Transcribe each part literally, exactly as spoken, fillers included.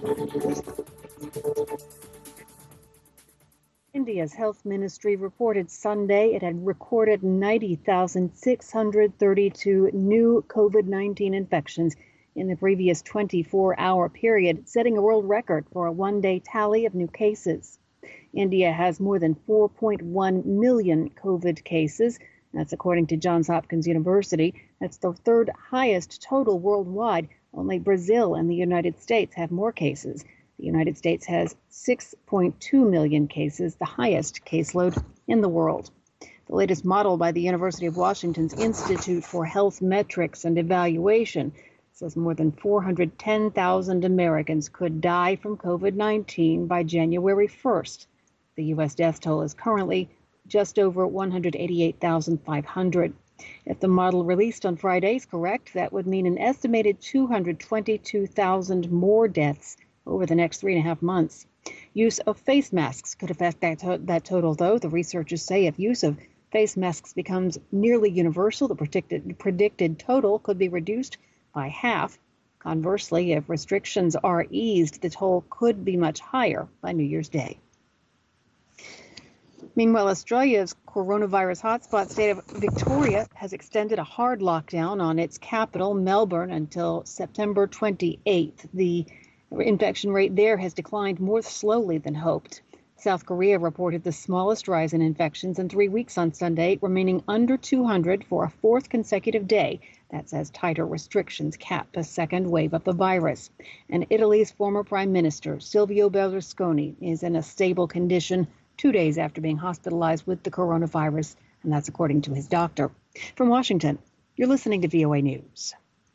India's health ministry reported Sunday it had recorded ninety thousand six hundred thirty-two new COVID nineteen infections in the previous twenty-four hour period, setting a world record for a one-day tally of new cases. India has more than four point one million COVID cases. That's according to Johns Hopkins University. That's the third highest total worldwide. Only Brazil and the United States have more cases. The United States has six point two million cases, the highest caseload in the world. The latest model by the University of Washington's Institute for Health Metrics and Evaluation says more than four hundred ten thousand Americans could die from COVID nineteen by January first. The U S death toll is currently just over one hundred eighty-eight thousand five hundred. If the model released on Friday is correct, that would mean an estimated two hundred twenty-two thousand more deaths over the next three and a half months. Use of face masks could affect that, to- that total, though. The researchers say if use of face masks becomes nearly universal, the predicted, predicted total could be reduced by half. Conversely, if restrictions are eased, the toll could be much higher by New Year's Day. Meanwhile, Australia's coronavirus hotspot state of Victoria has extended a hard lockdown on its capital, Melbourne, until September twenty-eighth. The infection rate there has declined more slowly than hoped. South Korea reported the smallest rise in infections in three weeks on Sunday, remaining under two hundred for a fourth consecutive day. That's as tighter restrictions cap a second wave of the virus. And Italy's former prime minister, Silvio Berlusconi, is in a stable condition two days after being hospitalized with the coronavirus, and that's according to his doctor. From Washington, you're listening to V O A News.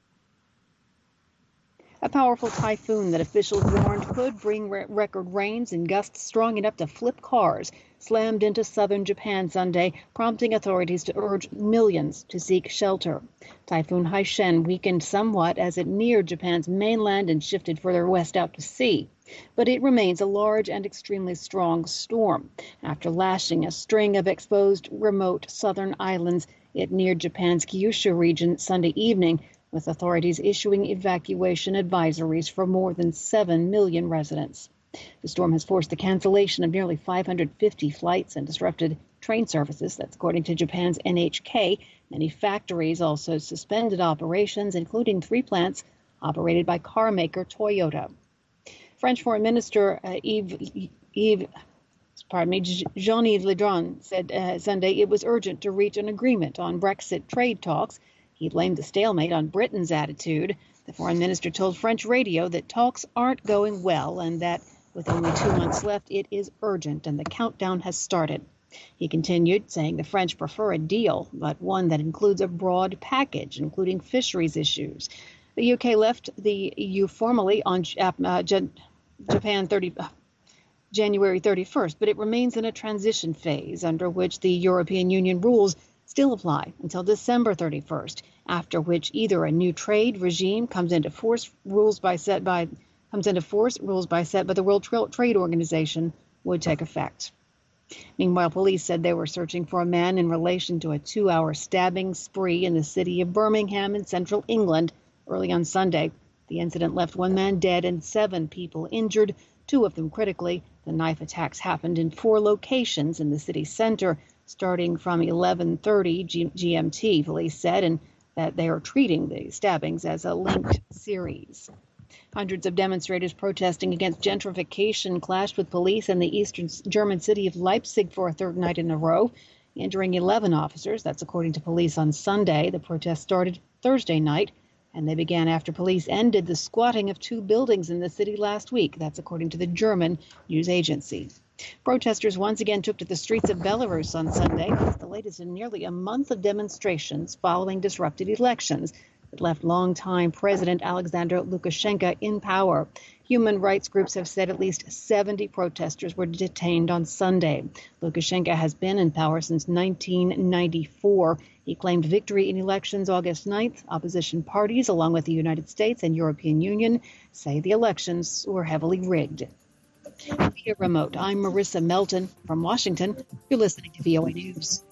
A powerful typhoon that officials warned could bring re- record rains and gusts strong enough to flip cars slammed into southern Japan Sunday, prompting authorities to urge millions to seek shelter. Typhoon Haishen weakened somewhat as it neared Japan's mainland and shifted further west out to sea. But it remains a large and extremely strong storm. After lashing a string of exposed remote southern islands, it neared Japan's Kyushu region Sunday evening, with authorities issuing evacuation advisories for more than seven million residents. The storm has forced the cancellation of nearly five hundred fifty flights and disrupted train services. That's according to Japan's N H K. Many factories also suspended operations, including three plants operated by car maker Toyota. French Foreign Minister uh, Yves, Yves, pardon me, Jean-Yves Le Drian said uh, Sunday it was urgent to reach an agreement on Brexit trade talks. He blamed the stalemate on Britain's attitude. The foreign minister told French radio that talks aren't going well and that with only two months left, it is urgent and the countdown has started. He continued, saying the French prefer a deal, but one that includes a broad package, including fisheries issues. The U K left the E U formally on uh, Japan thirty, uh, January thirty-first, but it remains in a transition phase under which the European Union rules still apply until December thirty-first, after which either a new trade regime comes into force, rules by set by comes into force, rules by set by the World Trade Organization would take effect. Meanwhile, police said they were searching for a man in relation to a two-hour stabbing spree in the city of Birmingham in central England early on Sunday. The incident left one man dead and seven people injured, two of them critically. The knife attacks happened in four locations in the city center, starting from eleven thirty G M T, police said, and that they are treating the stabbings as a linked series. Hundreds of demonstrators protesting against gentrification clashed with police in the eastern German city of Leipzig for a third night in a row, injuring eleven officers. That's according to police on Sunday. The protest started Thursday night, and they began after police ended the squatting of two buildings in the city last week. That's according to the German news agency. Protesters once again took to the streets of Belarus on Sunday. It's the latest in nearly a month of demonstrations following disrupted elections that left longtime President Alexander Lukashenko in power. Human rights groups have said at least seventy protesters were detained on Sunday. Lukashenko has been in power since nineteen ninety-four. He claimed victory in elections August ninth. Opposition parties, along with the United States and European Union, say the elections were heavily rigged. Via remote, I'm Marissa Melton from Washington. You're listening to V O A News.